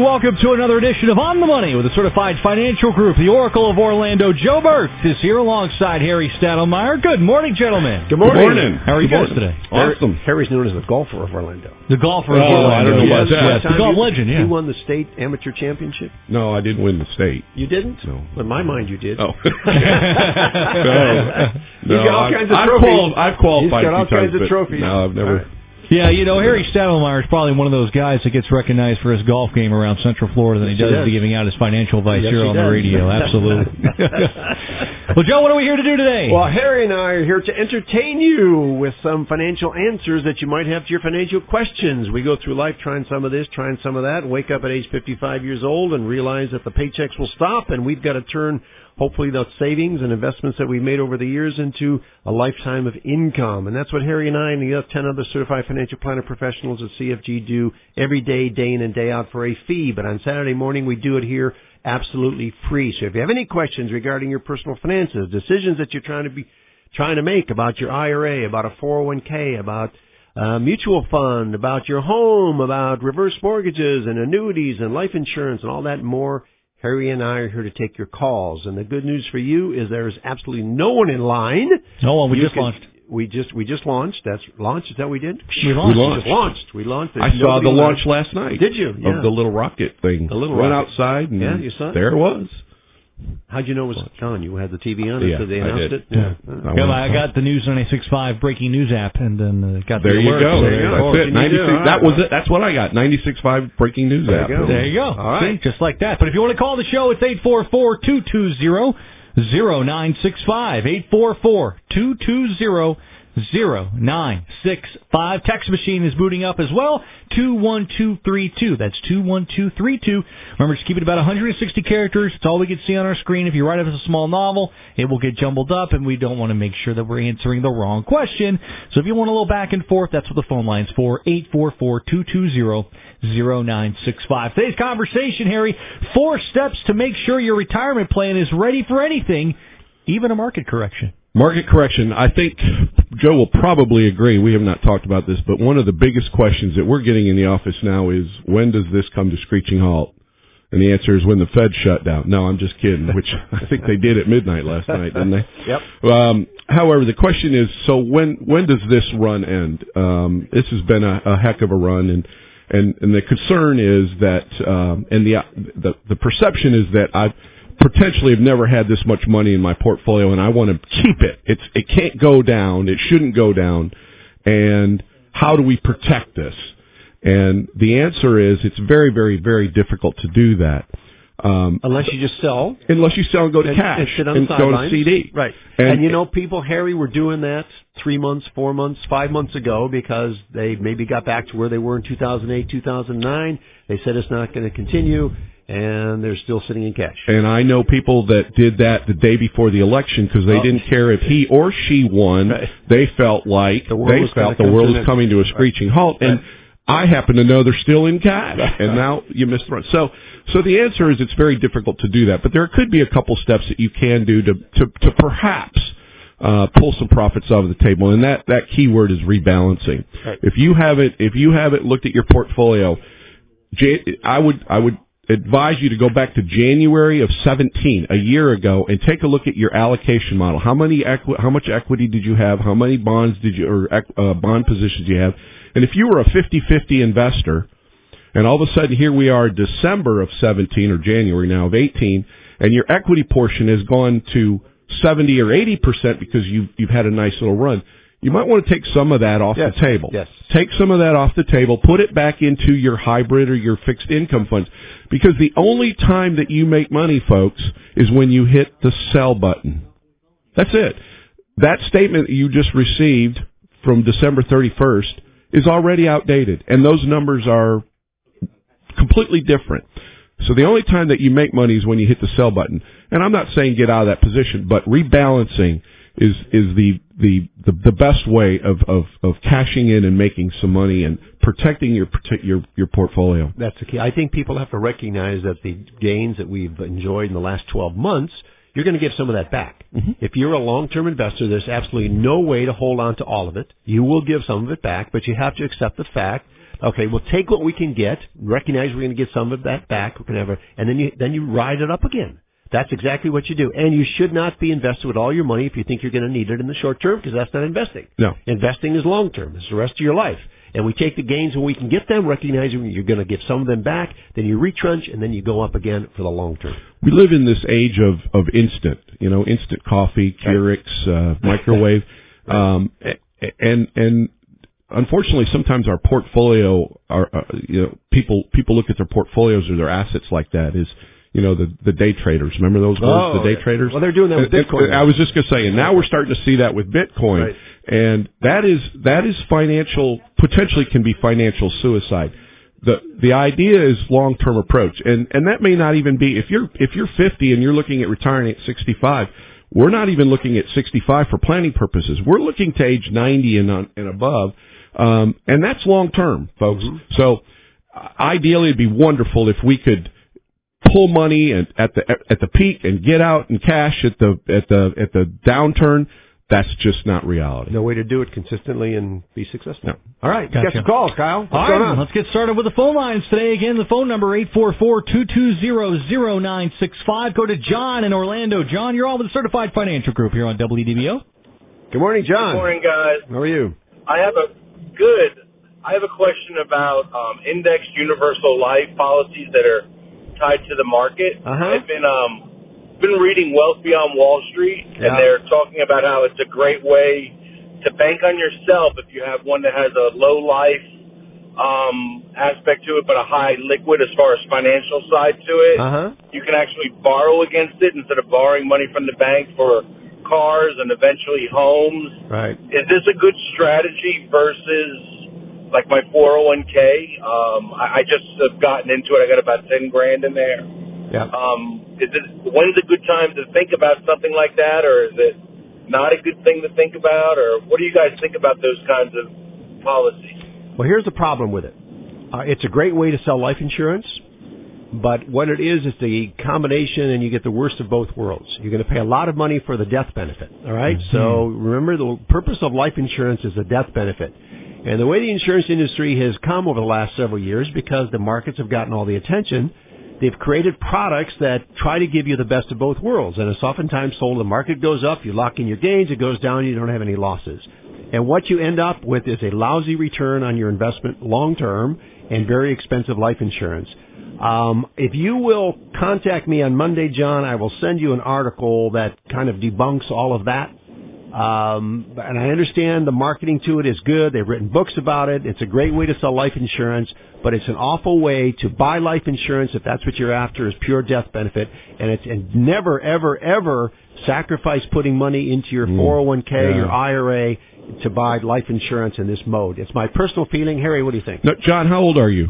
welcome to another edition of On the Money with the Certified Financial Group. The Oracle of Orlando, Joe Burt, is here alongside Harry Stadelmeyer. Good morning, gentlemen. Good morning. How are you guys today? Awesome. Harry's known as the golfer of Orlando. The golfer of Orlando. I don't know about that. Yes, the golf legend, yeah. You won the state amateur championship? No, I didn't win the state. You didn't? No. In my mind, you did. Oh. He's got all kinds of trophies. I've qualified He's got all kinds of trophies. No, I've never. Yeah, Harry Stadelmeyer is probably one of those guys that gets recognized for his golf game around Central Florida than he does for giving out his financial advice here on the radio. Absolutely. Well, Joe, what are we here to do today? Well, Harry and I are here to entertain you with some financial answers that you might have to your financial questions. We go through life trying some of this, trying some of that, and wake up at age 55 years old and realize that the paychecks will stop, and we've got to turn hopefully those savings and investments that we've made over the years into a lifetime of income. And that's what Harry and I and the 10 other certified financial planner professionals at CFG do every day, day in and day out for a fee. But on Saturday morning, we do it here absolutely free. So if you have any questions regarding your personal finances, decisions that you're trying to make about your IRA, about a 401k, about mutual fund, about your home, about reverse mortgages and annuities and life insurance and all that and more, Harry and I are here to take your calls. And the good news for you is there is absolutely no one in line. No one. We just launched. We just launched. That's launched. Is that what we did? We launched. We launched. I saw the launch last night. Did you? Yeah. Of the little rocket thing. The little Went rocket. outside and you saw it? there it was. How'd you know it was on? You had the TV on? Yeah, so they announced I did. it? Yeah. I got the News 96.5 breaking news app and then got the There you alert. go. So That's it. 96. Right. That was it. That's what I got. 96.5 breaking news app. There you go. All right. See, just like that. But if you want to call the show, it's 844-220-0965. 844-220-0965. Text machine is booting up as well. 21232. That's 21232. Remember, just keep it about 160 characters. It's all we can see on our screen. If you write it as a small novel, it will get jumbled up, and we don't want to make sure that we're answering the wrong question. So if you want a little back and forth, that's what the phone line's for. 844-220-0965. Today's conversation, Harry, 4 steps to make sure your retirement plan is ready for anything, even a market correction. Market correction. I think Joe will probably agree. We have not talked about this, but one of the biggest questions that we're getting in the office now is, when does this come to screeching halt? And the answer is when the Fed shut down. No, I'm just kidding, which I think they did at midnight last night, didn't they? Yep. However, the question is, so when does this run end? This has been a heck of a run, and the concern is that, and the perception is that I've potentially have never had this much money in my portfolio, and I want to keep it. It can't go down. It shouldn't go down. And how do we protect this? And the answer is, it's very, very, very difficult to do that. Unless you just sell. Unless you sell and go to cash and sit on and the go to sidelines. CD. Right. And people, Harry, were doing that 3 months, 4 months, 5 months ago because they maybe got back to where they were in 2008, 2009. They said it's not going to continue, and they're still sitting in cash. And I know people that did that the day before the election because they didn't care if he or she won. Right. They felt like the world was coming to a screeching halt. Right. And I happen to know they're still in cash, and now you missed the run. So the answer is, it's very difficult to do that. But there could be a couple steps that you can do to perhaps pull some profits off the table, and that key word is rebalancing. Right. If you haven't looked at your portfolio, I would advise you to go back to January of 17, a year ago, and take a look at your allocation model. How much equity did you have? How many bonds bond positions do you have? And if you were a 50-50 investor, and all of a sudden here we are, December of 17 or January now of 18, and your equity portion has gone to 70 or 80% because you've had a nice little run, you might want to take some of that off the table. Yes. Take some of that off the table, put it back into your hybrid or your fixed income funds, because the only time that you make money, folks, is when you hit the sell button. That's it. That statement that you just received from December 31st is already outdated, and those numbers are completely different. So the only time that you make money is when you hit the sell button. And I'm not saying get out of that position, but rebalancing is the best way of cashing in and making some money and protecting your portfolio. That's the key. I think people have to recognize that the gains that we've enjoyed in the last 12 months, you're going to give some of that back. Mm-hmm. If you're a long-term investor, there's absolutely no way to hold on to all of it. You will give some of it back, but you have to accept the fact, Okay, we'll take what we can get, recognize we're going to get some of that back, and then you ride it up again. That's exactly what you do. And you should not be invested with all your money if you think you're going to need it in the short term, because that's not investing. No. Investing is long term. It's the rest of your life. And we take the gains when we can get them, recognizing you're going to give some of them back, then you retrench, and then you go up again for the long term. We live in this age of instant, instant coffee, Keurig, microwave, and unfortunately, sometimes our portfolio, people look at their portfolios or their assets like that is, the day traders. Remember those words, the day traders? Well, they're doing that with Bitcoin. I was just going to say, and now we're starting to see that with Bitcoin, right. And that is financial, potentially can be financial suicide. The idea is long-term approach, and that may not even be, if you're 50 and you're looking at retiring at 65, we're not even looking at 65 for planning purposes. We're looking to age 90 and above, and that's long-term, folks. Mm-hmm. So ideally, it'd be wonderful if we could pull money at the peak and get out and cash at the downturn. That's just not reality. No way to do it consistently and be successful. No. All right, gotcha. Get some calls, Kyle. All right, let's get started with the phone lines today. Again, the phone number 844-220-0965. Go to John in Orlando. John, you're on with the Certified Financial Group here on WDBO. Good morning, John. Good morning, guys. How are you? I have a question about indexed universal life policies that are tied to the market. Uh-huh. I've been reading Wealth Beyond Wall Street, and they're talking about how it's a great way to bank on yourself if you have one that has a low life aspect to it, but a high liquid as far as financial side to it. Uh-huh. You can actually borrow against it instead of borrowing money from the bank for cars and eventually homes. Right. Is this a good strategy versus like my 401k? I just have gotten into it. I got about $10,000 in there. Yeah. When's a good time to think about something like that, or is it not a good thing to think about, or what do you guys think about those kinds of policies? Well, here's the problem with it. It's a great way to sell life insurance, but what it is the combination, and you get the worst of both worlds. You're going to pay a lot of money for the death benefit, all right? Mm-hmm. So remember, the purpose of life insurance is the death benefit. And the way the insurance industry has come over the last several years, because the markets have gotten all the attention, they've created products that try to give you the best of both worlds. And it's oftentimes sold, the market goes up, you lock in your gains, it goes down, you don't have any losses. And what you end up with is a lousy return on your investment long term and very expensive life insurance. If you will contact me on Monday, John, I will send you an article that kind of debunks all of that. And I understand the marketing to it is good. They've written books about it. It's a great way to sell life insurance, but it's an awful way to buy life insurance if that's what you're after, is pure death benefit. And never, ever, ever sacrifice putting money into your 401k, your IRA, to buy life insurance in this mode. It's my personal feeling. Harry, what do you think? No, John, how old are you?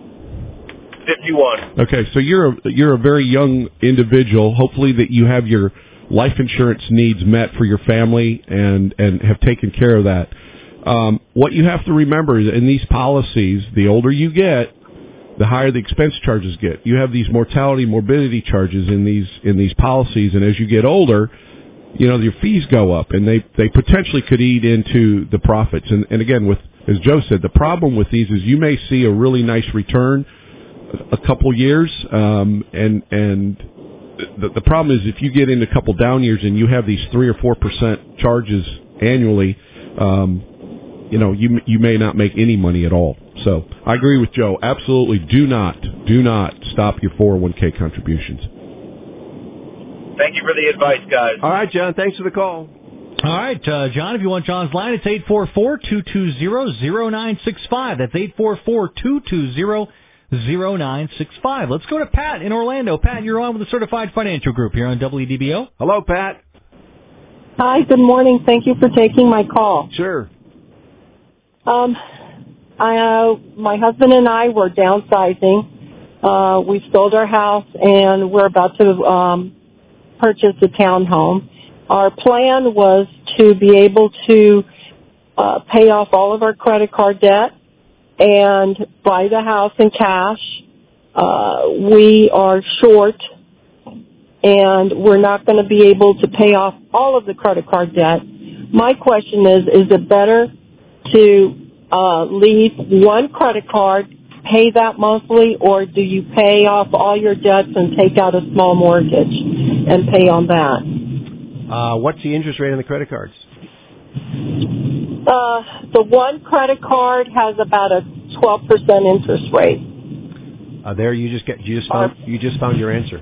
51. Okay, so you're a very young individual. Hopefully that you have your life insurance needs met for your family and have taken care of that. What you have to remember is in these policies, the older you get, the higher the expense charges get. You have these mortality, morbidity charges in these policies, and as you get older, your fees go up, and they potentially could eat into the profits. And again, as Joe said, the problem with these is you may see a really nice return a couple years, and the problem is if you get into a couple down years and you have these 3 or 4% charges annually, you may not make any money at all. So I agree with Joe. Absolutely, do not stop your 401k contributions. Thank you for the advice, guys. All right, John. Thanks for the call. All right, John, if you want John's line, it's 844-220-0965. That's 844-220-0965. Let's go to Pat in Orlando. Pat, you're on with the Certified Financial Group here on WDBO. Hello, Pat. Hi, good morning. Thank you for taking my call. Sure. My husband and I were downsizing. We sold our house, and we're about to purchase a townhome. Our plan was to be able to pay off all of our credit card debt and buy the house in cash. We are short, and we're not going to be able to pay off all of the credit card debt. My question is it better to leave one credit card, pay that monthly, or do you pay off all your debts and take out a small mortgage and pay on that? What's the interest rate on the credit cards? The one credit card has about a 12% interest rate. There, you just found your answer.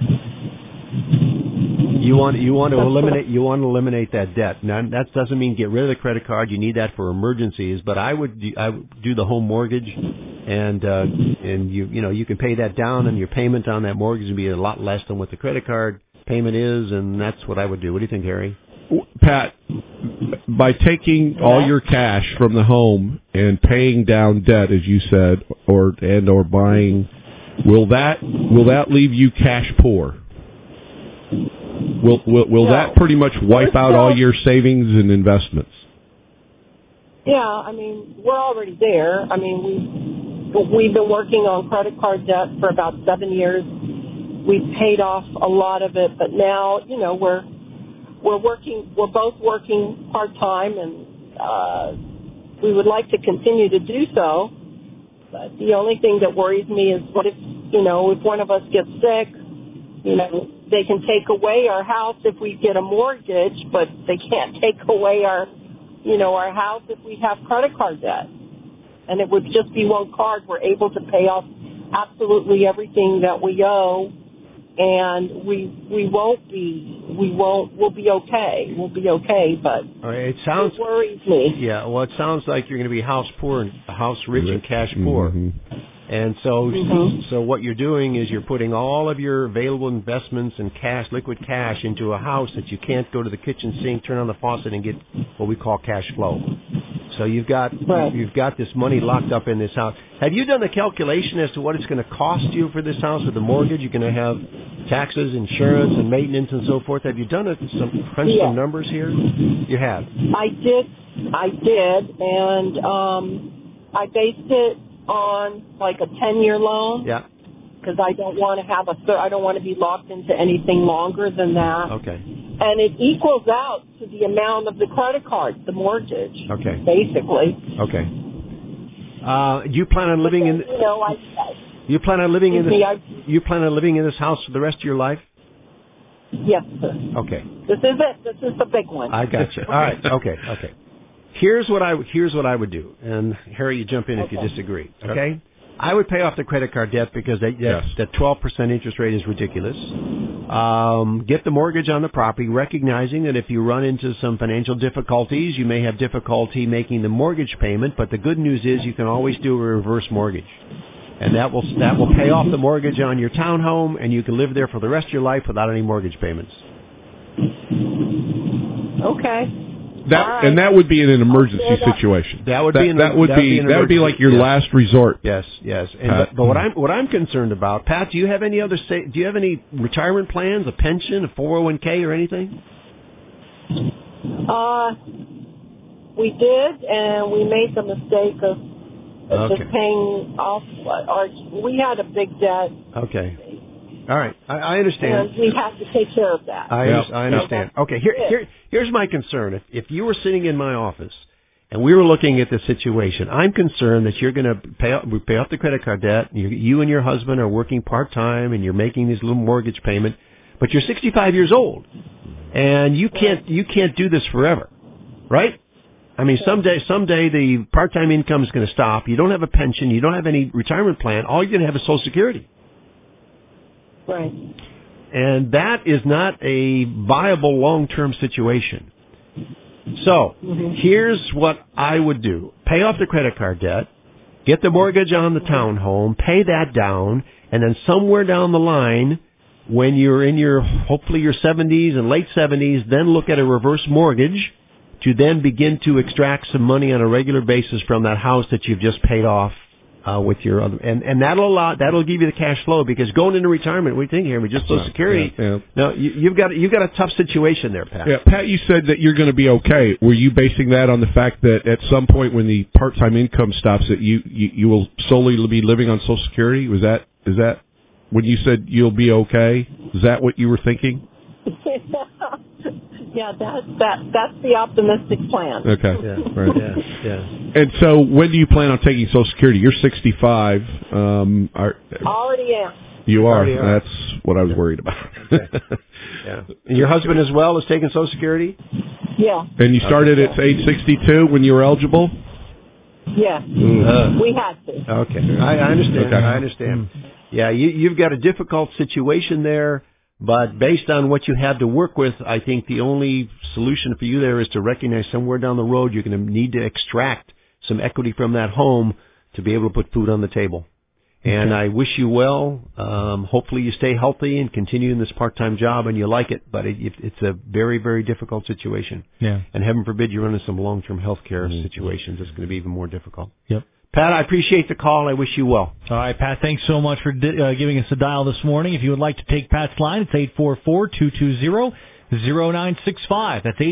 You want to eliminate that debt. Now that doesn't mean get rid of the credit card. You need that for emergencies. But I would do the home mortgage, and you can pay that down, and your payment on that mortgage would be a lot less than what the credit card payment is, and that's what I would do. What do you think, Harry? Pat, by taking all your cash from the home and paying down debt, as you said, or buying, will that leave you cash poor? Will that pretty much wipe out all your savings and investments? Yeah, I mean, we're already there. I mean, we've been working on credit card debt for about 7 years. We've paid off a lot of it, but now, we're both working part-time, and we would like to continue to do so. But the only thing that worries me is what if one of us gets sick, they can take away our house if we get a mortgage, but they can't take away our house if we have credit card debt. And it would just be one card. We're able to pay off absolutely everything that we owe, and we'll be okay. We'll be okay, but it worries me. Yeah, well, it sounds like you're going to be house poor and house rich and cash poor. Mm-hmm. And so what you're doing is you're putting all of your available investments and liquid cash into a house that you can't go to the kitchen sink, turn on the faucet, and get what we call cash flow. So you've got this money locked up in this house. Have you done the calculation as to what it's going to cost you for this house with the mortgage? You're going to have taxes, insurance, and maintenance and so forth. Have you done some numbers here? You have. I did, and I based it on like a 10-year loan. Yeah. Because I don't want to be locked into anything longer than that. Okay. And it equals out to the amount of the credit card, the mortgage. Okay. Basically. Okay. Do you plan on living in? You plan on living in this? You plan on living in this house for the rest of your life? Yes, sir. Okay. This is it. This is the big one. I got you. All right. Okay. Here's what I would do, and Harry, you jump in if you disagree. Okay. I would pay off the credit card debt because that 12% interest rate is ridiculous. Get the mortgage on the property, recognizing that if you run into some financial difficulties, you may have difficulty making the mortgage payment. But the good news is you can always do a reverse mortgage, and that will pay off the mortgage on your townhome, and you can live there for the rest of your life without any mortgage payments. Okay. That would be in an emergency situation. That would be like your last resort. Yes. But what I'm concerned about, Pat, do you have any retirement plans, a pension, a 401k, or anything? We did, and we made the mistake of just paying off we had a big debt. Okay. All right, I understand. And we have to take care of that. I understand. Okay, here's my concern. If you were sitting in my office and we were looking at the situation, I'm concerned that you're going to pay off the credit card debt. You and your husband are working part-time, and you're making this little mortgage payment, but you're 65 years old, and you can't do this forever, right? I mean, someday the part-time income is going to stop. You don't have a pension. You don't have any retirement plan. All you're going to have is Social Security. Right. And that is not a viable long-term situation. So, here's what I would do. Pay off the credit card debt, get the mortgage on the townhome, pay that down, and then somewhere down the line, when you're in hopefully your 70s and late 70s, then look at a reverse mortgage to then begin to extract some money on a regular basis from that house that you've just paid off. With your other, and that'll give you the cash flow, because going into retirement, we think here we just Social Security. Yeah. No, you've got a tough situation there, Pat. Yeah, Pat, you said that you're going to be okay. Were you basing that on the fact that at some point when the part-time income stops, that you will solely be living on Social Security? Is that when you said you'll be okay? Is that what you were thinking? Yeah, that's the optimistic plan. Okay. Yeah. Right. Yeah. And so, when do you plan on taking Social Security? You're 65. Already am. You are. Already are. That's what I was worried about. Okay. Yeah. And your husband as well is taking Social Security? Yeah. And you started at age 62 when you were eligible? Yeah. We had to. Okay. I understand. Okay. I understand. Yeah, you've got a difficult situation there, but based on what you have to work with, I think the only solution for you there is to recognize somewhere down the road you're going to need to extract some equity from that home to be able to put food on the table. And I wish you well. Hopefully you stay healthy and continue in this part-time job and you like it, but it's a very, very difficult situation. Yeah. And heaven forbid you run into some long-term health care situations. It's going to be even more difficult. Yep. Pat, I appreciate the call. I wish you well. All right, Pat, thanks so much for giving us a dial this morning. If you would like to take Pat's line, it's 844-220-0965. That's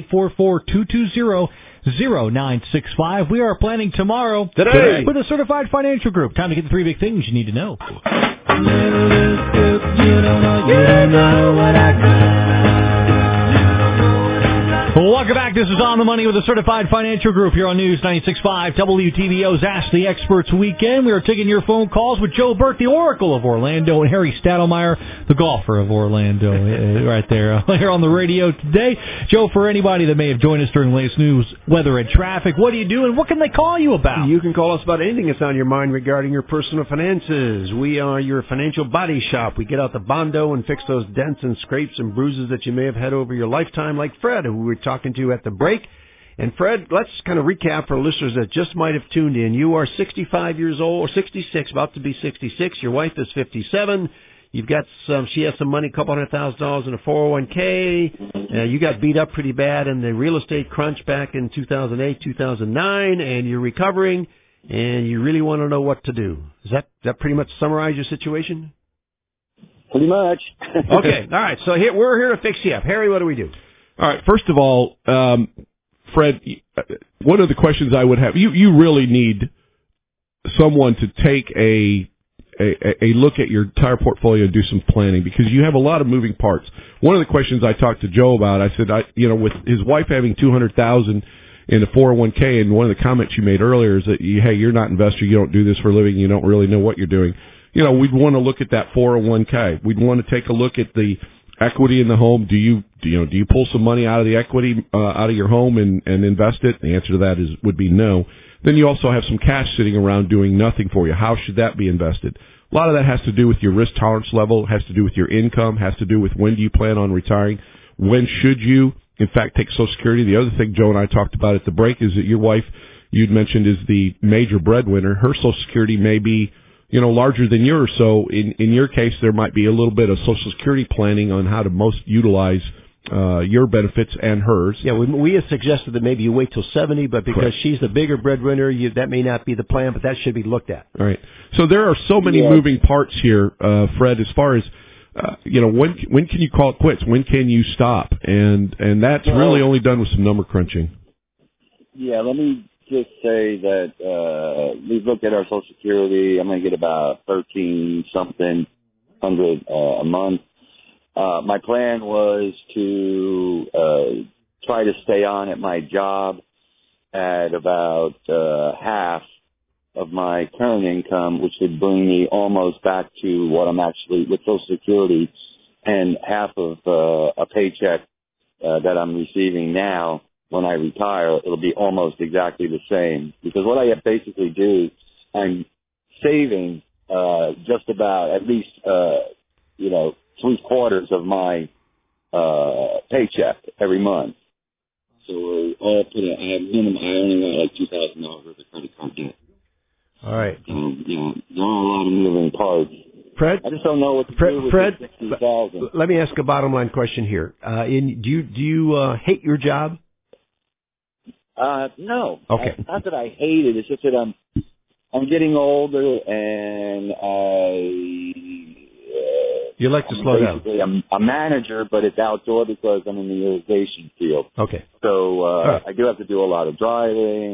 844-220-0965. We are planning tomorrow Today. with a certified financial group. Time to get the 3 big things you need to know. Well, welcome back. This is On the Money with a certified financial group here on News 96.5 WTVO's Ask the Experts Weekend. We are taking your phone calls with Joe Burt, the Oracle of Orlando, and Harry Stadelmeyer, the golfer of Orlando, right there here on the radio today. Joe, for anybody that may have joined us during the latest news, weather and traffic, what do you do and what can they call you about? You can call us about anything that's on your mind regarding your personal finances. We are your financial body shop. We get out the Bondo and fix those dents and scrapes and bruises that you may have had over your lifetime, like Fred, who we were talking to at the break. And Fred, let's kind of recap for listeners that just might have tuned in. You are 65 years old, or 66, about to be 66. Your wife is 57. You've got she has some money, $200,000 in a 401k. You got beat up pretty bad in the real estate crunch back in 2008, 2009, and you're recovering, and you really want to know what to do. Does that pretty much summarize your situation? Pretty much. Okay, all right. So we're here to fix you up. Harry, what do we do? All right. First of all, Fred, one of the questions I would have, you really need someone to take a look at your entire portfolio and do some planning because you have a lot of moving parts. One of the questions I talked to Joe about, I said, with his wife having $200,000 in a 401k, and one of the comments you made earlier is that hey, you're not an investor, you don't do this for a living, you don't really know what you're doing. We'd want to look at that 401k. We'd want to take a look at the equity in the home. Do you pull some money out of the equity out of your home and invest it? The answer to that would be no. Then you also have some cash sitting around doing nothing for you. How should that be invested? A lot of that has to do with your risk tolerance level, has to do with your income, has to do with when do you plan on retiring, when should you, in fact, take Social Security. The other thing Joe and I talked about at the break is that your wife, you'd mentioned, is the major breadwinner. Her Social Security may be larger than yours. So in your case, there might be a little bit of Social Security planning on how to most utilize your benefits and hers. Yeah, we have suggested that maybe you wait till 70, but because Correct. she's the bigger breadwinner, that may not be the plan, but that should be looked at. All right. So there are so many moving parts here, Fred, as far as, when can you call it quits? When can you stop? And that's really only done with some number crunching. Yeah, let me just say that we've looked at our Social Security. I'm going to get about $13-something hundred a month. My plan was to try to stay on at my job at about half of my current income, which would bring me almost back to what I'm actually with Social Security, and half of a paycheck that I'm receiving now. When I retire, it'll be almost exactly the same. Because what I basically do, I'm saving just about at least 3/4 of my paycheck every month. So all put in, I only got like $2,000 worth of credit card debt. All right. There are a lot of moving parts. Fred, I just don't know what to do with Fred, the $60,000. let me ask a bottom line question here. Do you hate your job? No. Okay. Not that I hate it. It's just that I'm getting older and You like to slow down. Basically, I'm a manager, but it's outdoor because I'm in the irrigation field. Okay. So right. I do have to do a lot of driving.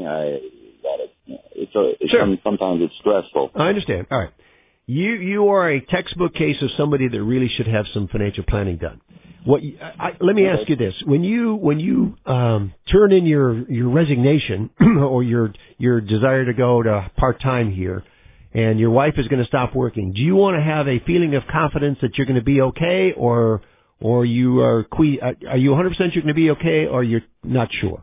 Sometimes it's stressful. I understand. All right. You are a textbook case of somebody that really should have some financial planning done. Let me ask you this: when you turn in your resignation or your desire to go to part time here, and your wife is going to stop working, do you want to have a feeling of confidence that you're going to be okay, or you are you 100% you're going to be okay, or you're not sure?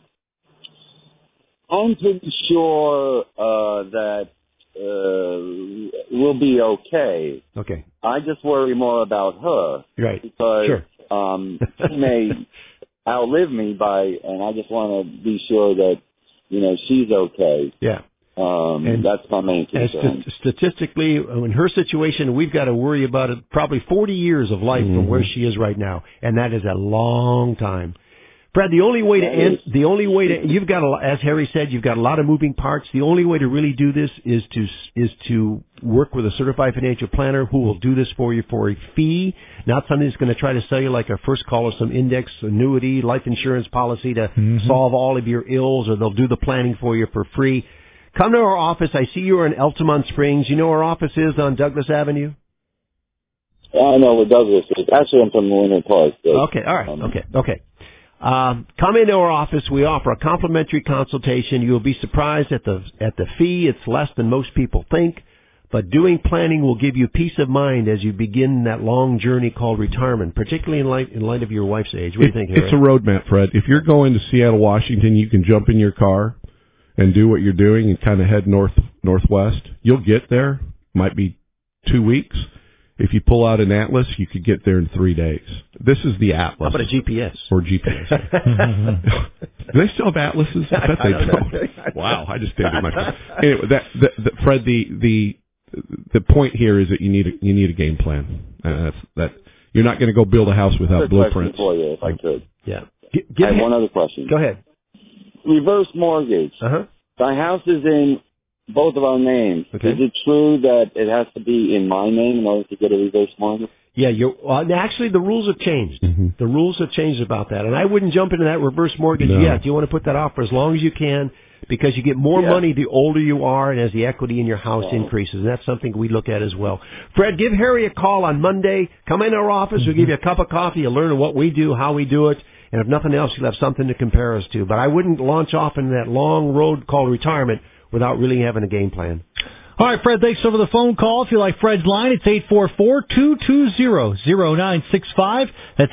I'm pretty sure that we'll be okay. Okay. I just worry more about her. Right. Because sure. She may outlive me and I just want to be sure that, she's okay. Yeah. And that's my main concern. Statistically, in her situation, we've got to worry about it probably 40 years of life from where she is right now, and that is a long time. Fred, the only way to you've got as Harry said, you've got a lot of moving parts. The only way to really do this is to work with a certified financial planner who will do this for you for a fee, not something that's going to try to sell you like a first call or some index annuity, life insurance policy to solve all of your ills, or they'll do the planning for you for free. Come to our office. I see you're in Altamont Springs. You know where our office is on Douglas Avenue? I know where Douglas is. Actually, I'm from Winter Park. Okay, all right. Okay. Come into our office. We offer a complimentary consultation. You'll be surprised at the fee. It's less than most people think, but doing planning will give you peace of mind as you begin that long journey called retirement, particularly in light of your wife's age. What do you think, Harry? It's a roadmap, Fred. If you're going to Seattle, Washington, you can jump in your car and do what you're doing and kind of head northwest. You'll get there. Might be 2 weeks. If you pull out an atlas, you could get there in 3 days. This is the atlas. How about a GPS? Or GPS. Do they still have atlases? I bet they don't. Wow, I just dated myself. Anyway, Fred, the point here is that you need a game plan. That you're not going to go build a house without blueprints. For you, if I could. Yeah. I have one other question. Go ahead. Reverse mortgage. The house is in both of our names. Okay. Is it true that it has to be in my name in order to get a reverse mortgage? Yeah, actually the rules have changed. The rules have changed about that, and I wouldn't jump into that reverse mortgage yet. You want to put that off for as long as you can, because you get more money the older you are, and as the equity in your house increases, and that's something we look at as well. Fred, give Harry a call on Monday. Come into our office. We'll give you a cup of coffee. You'll learn what we do, how we do it. And if nothing else, you'll have something to compare us to. But I wouldn't launch off into that long road called retirement without really having a game plan. All right, Fred, thanks for the phone call. If you like Fred's line, it's 844-220-0965. That's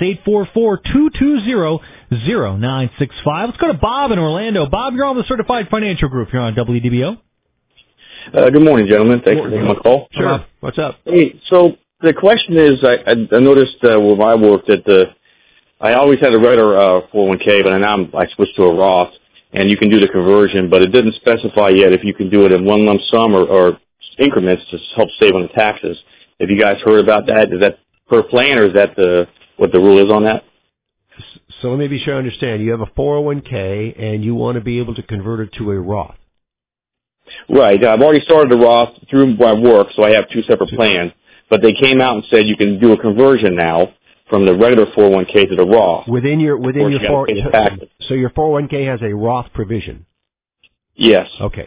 844-220-0965. Let's go to Bob in Orlando. Bob, you're on the Certified Financial Group. You're on WDBO. Good morning, gentlemen. Thanks for taking my call. Sure. What's up? Hey, so the question is, I noticed where I worked I always had a regular 401k, but now I switched to a Roth, and you can do the conversion, but it didn't specify yet if you can do it in one lump sum or increments to help save on the taxes. Have you guys heard about that? Is that per plan, or is that what the rule is on that? So let me be sure I understand. You have a 401k, and you want to be able to convert it to a Roth. Right. I've already started a Roth through my work, so I have two separate plans, but they came out and said you can do a conversion now from the regular 401k to the Roth. Within your so your 401k has a Roth provision. Yes. Okay.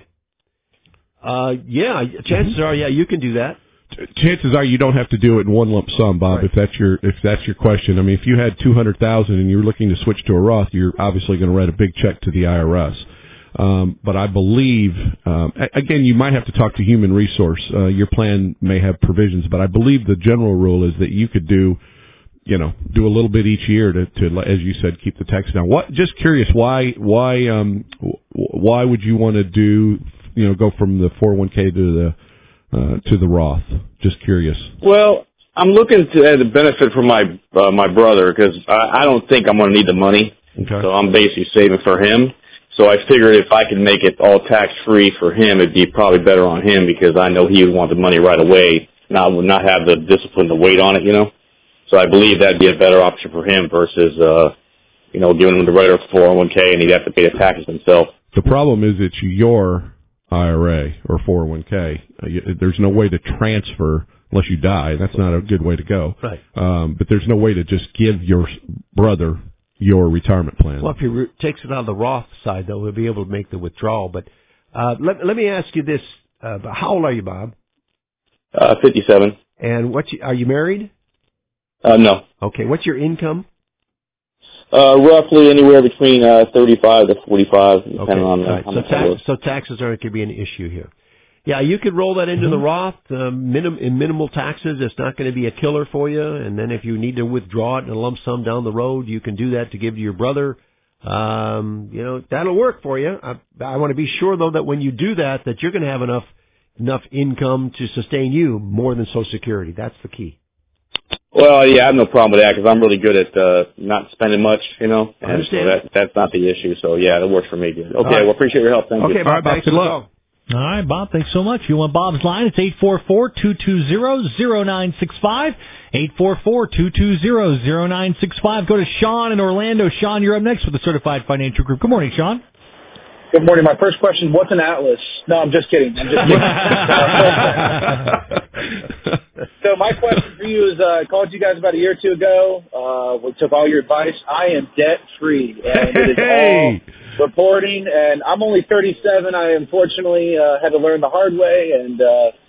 Chances are, you can do that. Chances are you don't have to do it in one lump sum, Bob. Right. If that's your question. I mean, if you had $200,000 and you're looking to switch to a Roth, you're obviously going to write a big check to the IRS. But I believe, again, you might have to talk to Human Resource. Your plan may have provisions, but I believe the general rule is that you could do a little bit each year to, as you said, keep the tax down. Just curious, why would you want to go from the 401k to the Roth? Just curious. Well, I'm looking at the benefit for my brother, because I don't think I'm going to need the money. Okay. So I'm basically saving for him. So I figured if I could make it all tax free for him, it'd be probably better on him, because I know he would want the money right away, not have the discipline to wait on it, So I believe that'd be a better option for him versus, giving him the regular 401k and he'd have to pay the taxes himself. The problem is it's your IRA or 401k. There's no way to transfer unless you die. That's not a good way to go. Right. But there's no way to just give your brother your retirement plan. Well, if he takes it on the Roth side, though, he'll be able to make the withdrawal. But let me ask you this. How old are you, Bob? 57. And are you married? No. Okay. What's your income? Roughly anywhere between 35 to 45, depending on how much it was. So taxes aren't going to be an issue here. Yeah, you could roll that into the Roth, in minimal taxes. It's not going to be a killer for you. And then if you need to withdraw it in a lump sum down the road, you can do that to give to your brother. That'll work for you. I want to be sure, though, that when you do that you're going to have enough income to sustain you more than Social Security. That's the key. Well, yeah, I have no problem with that because I'm really good at not spending much, And I understand. So that's not the issue. So, yeah, that works for me good. Okay, right. Well, appreciate your help. Thank you. Okay, Bob, thanks. Good luck. All right, Bob, thanks so much. If you want Bob's line, it's 844-220-0965. 844-220-0965. Go to Sean in Orlando. Sean, you're up next with the Certified Financial Group. Good morning, Sean. Good morning. My first question, what's an atlas? No, I'm just kidding. So my question for you is, I called you guys about a year or two ago. We took all your advice. I am debt-free, and it is all reporting, and I'm only 37. I unfortunately had to learn the hard way, and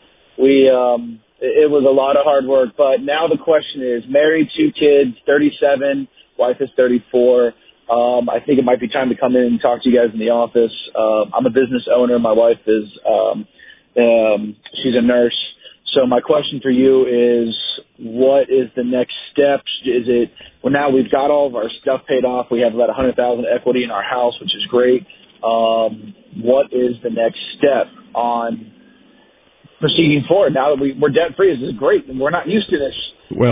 it was a lot of hard work. But now the question is, married, 2 kids, 37, wife is 34. I think it might be time to come in and talk to you guys in the office. I'm a business owner. My wife is she's a nurse. So my question for you is, what is the next step? Now we've got all of our stuff paid off. We have about $100,000 equity in our house, which is great. What is the next step on proceeding forward? Now that we're debt free, this is great, and we're not used to this. Well,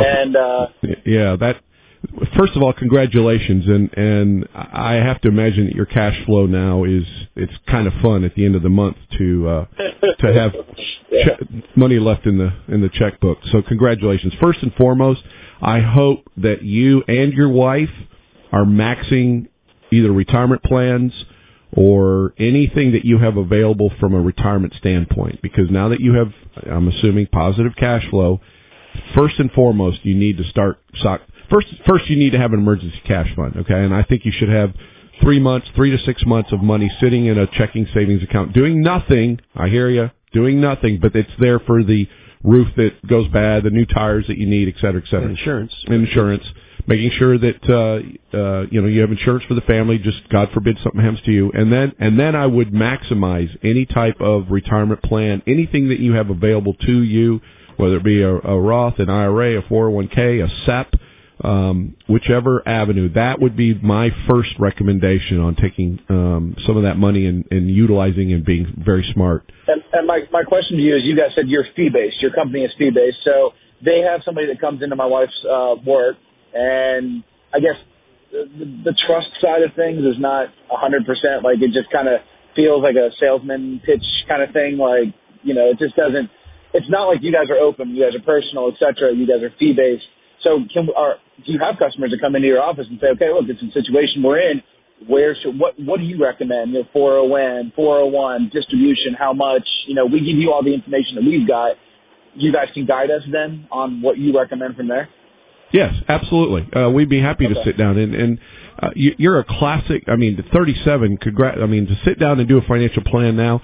first of all, congratulations, and I have to imagine that your cash flow now it's kind of fun at the end of the month to have money left in the checkbook. So congratulations. First and foremost, I hope that you and your wife are maxing either retirement plans or anything that you have available from a retirement standpoint, because now that you have, I'm assuming, positive cash flow, first and foremost, you need to start First, you need to have an emergency cash fund, okay? And I think you should have 3 to 6 months of money sitting in a checking savings account, doing nothing. I hear you, doing nothing, but it's there for the roof that goes bad, the new tires that you need, et cetera, et cetera. Insurance. Making sure that you have insurance for the family. Just God forbid something happens to you, and then I would maximize any type of retirement plan, anything that you have available to you, whether it be a Roth, an IRA, a 401k, a SEP. Whichever avenue, that would be my first recommendation on taking some of that money and utilizing and being very smart. And my question to you is, you guys said you're fee-based. Your company is fee-based. So they have somebody that comes into my wife's work, and I guess the trust side of things is not 100%. Like, it just kind of feels like a salesman pitch kind of thing. Like, it just doesn't – it's not like you guys are open, you guys are personal, et cetera. You guys are fee-based. So do you have customers that come into your office and say, okay, look, it's a situation we're in. What do you recommend? 401, distribution, how much? We give you all the information that we've got. You guys can guide us then on what you recommend from there? Yes, absolutely. We'd be happy to sit down. And you're a classic. I mean, 37, to sit down and do a financial plan now.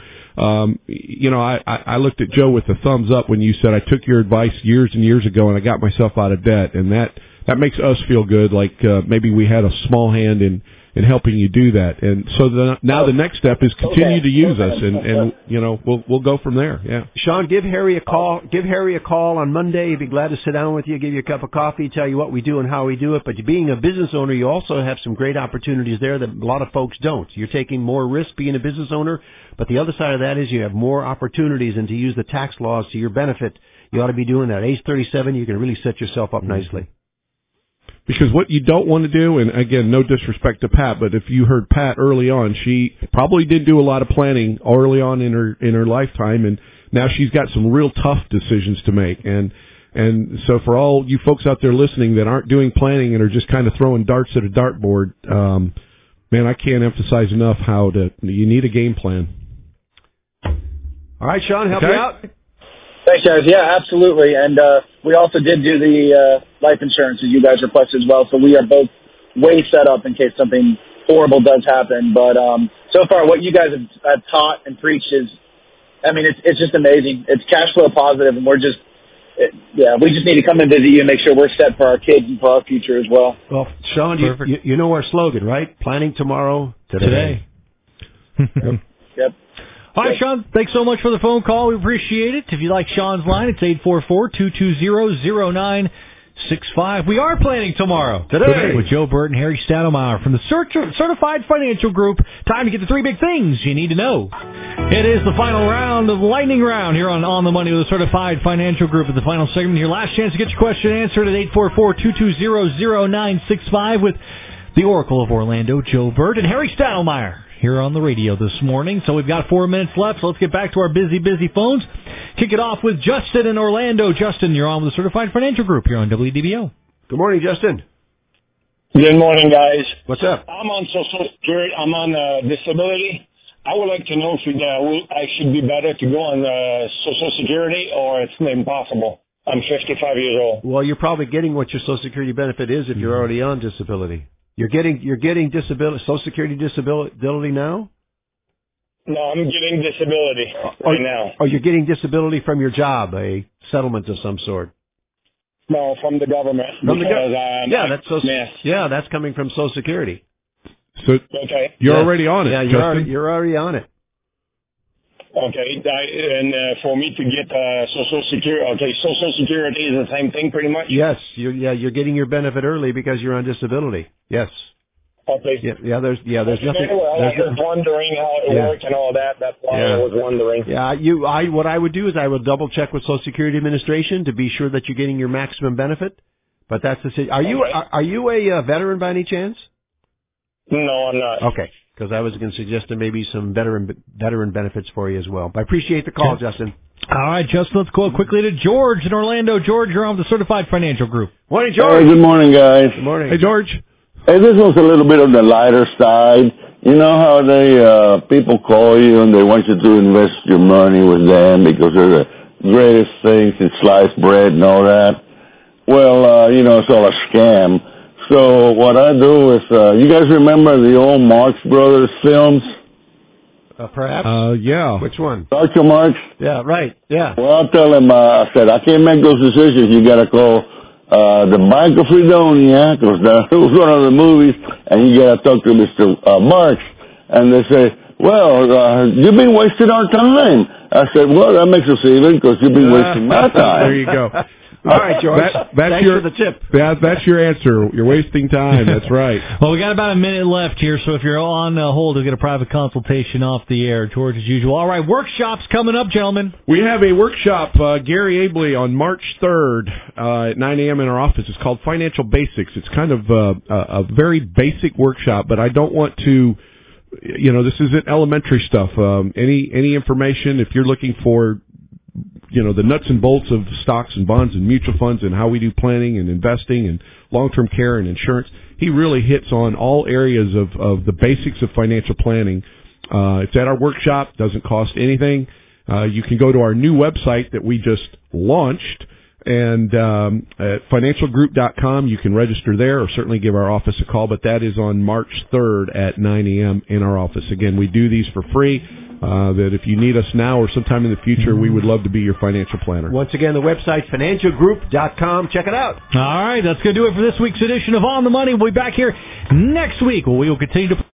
I looked at Joe with a thumbs up when you said, I took your advice years and years ago and I got myself out of debt. And that makes us feel good, like maybe we had a small hand in helping you do that. And so now the next step is continue to use us, and we'll go from there. Yeah. Sean, give Harry a call. Give Harry a call on Monday. He'd be glad to sit down with you, give you a cup of coffee, tell you what we do and how we do it. But being a business owner, you also have some great opportunities there that a lot of folks don't. You're taking more risk being a business owner, but the other side of that is you have more opportunities, and to use the tax laws to your benefit, you ought to be doing that. At age 37, you can really set yourself up nicely. Because what you don't want to do, and again, no disrespect to Pat, but if you heard Pat early on, she probably did do a lot of planning early on in her lifetime, and now she's got some real tough decisions to make. And so for all you folks out there listening that aren't doing planning and are just kind of throwing darts at a dartboard, man, I can't emphasize enough you need a game plan. All right, Sean, help you out. Thanks, guys. Yeah, absolutely. And we also did do the life insurance that you guys requested as well. So we are both way set up in case something horrible does happen. But so far, what you guys have taught and preached is, I mean, it's just amazing. It's cash flow positive, and we just need to come and visit you and make sure we're set for our kids and for our future as well. Well, Sean, you know our slogan, right? Planning tomorrow, today. Yep. All right, Sean, thanks so much for the phone call. We appreciate it. If you like Sean's line, it's 844-220-0965. We are planning tomorrow. Today. With Joe Burt and Harry Stadelmeyer from the Certified Financial Group. Time to get the 3 big things you need to know. It is the final round of the lightning round here on the Money with the Certified Financial Group. At the final segment, your last chance to get your question answered at 844-220-0965 with the Oracle of Orlando, Joe Burt, and Harry Stadelmeyer here on the radio this morning. So we've got 4 minutes left, so let's get back to our busy phones. Kick it off with Justin in Orlando. Justin, you're on with the Certified Financial Group here on WDBO. Good morning, Justin. Good morning, guys. What's up? I'm on Social Security. I'm on disability. I would like to know if I should be better to go on Social Security or it's impossible. I'm 55 years old. Well, you're probably getting what your Social Security benefit is if you're already on disability. You're getting disability, Social Security disability now? No, I'm getting disability right now. Oh, you're getting disability from your job, a settlement of some sort. No, from the government. That's coming from Social Security. So okay. You're already on it. Yeah, you're already on it. Okay, and for me to get Social Security, Social Security is the same thing pretty much? Yes, you're getting your benefit early because you're on disability. Yes. Okay. There's nothing. I was wondering how it worked and all that. That's why I was wondering. Yeah, what I would do is I would double check with Social Security Administration to be sure that you're getting your maximum benefit. But that's the situation. Are you a veteran by any chance? No, I'm not. Okay, because I was going to suggest maybe some veteran benefits for you as well. But I appreciate the call, Justin. All right, Justin, let's go quickly to George in Orlando. George, you're on with the Certified Financial Group. Morning, George. Hey, good morning, guys. Good morning. Hey, George. Hey, this was a little bit on the lighter side. You know how people call you and they want you to invest your money with them because they're the greatest things in sliced bread and all that? Well, it's all a scam. So what I do is, you guys remember the old Marx Brothers films? Perhaps? Yeah. Which one? Dr. Marx? Yeah, right. Yeah. Well, I'll tell him, I said, I can't make those decisions. You got to call the Bank of Fredonia, because that was one of the movies, and you got to talk to Mr. Marx. And they say, well, you've been wasting our time. I said, well, that makes us even, because you've been wasting my time. There you go. All right, George. Thanks for the tip. That's your answer. You're wasting time. That's right. Well, we got about a minute left here, so if you're on hold, you'll get a private consultation off the air, George, as usual. All right, workshops coming up, gentlemen. We have a workshop, Gary Abley, on March 3rd at 9 a.m. in our office. It's called Financial Basics. It's kind of a very basic workshop, but I don't want to, this isn't elementary stuff. Any information, if you're looking for the nuts and bolts of stocks and bonds and mutual funds and how we do planning and investing and long-term care and insurance. He really hits on all areas of the basics of financial planning. It's at our workshop. Doesn't cost anything. You can go to our new website that we just launched, and at financialgroup.com. You can register there or certainly give our office a call, but that is on March 3rd at 9 a.m. in our office. Again, we do these for free. That if you need us now or sometime in the future, we would love to be your financial planner. Once again, the website, financialgroup.com. Check it out. All right, that's going to do it for this week's edition of On the Money. We'll be back here next week where we will continue to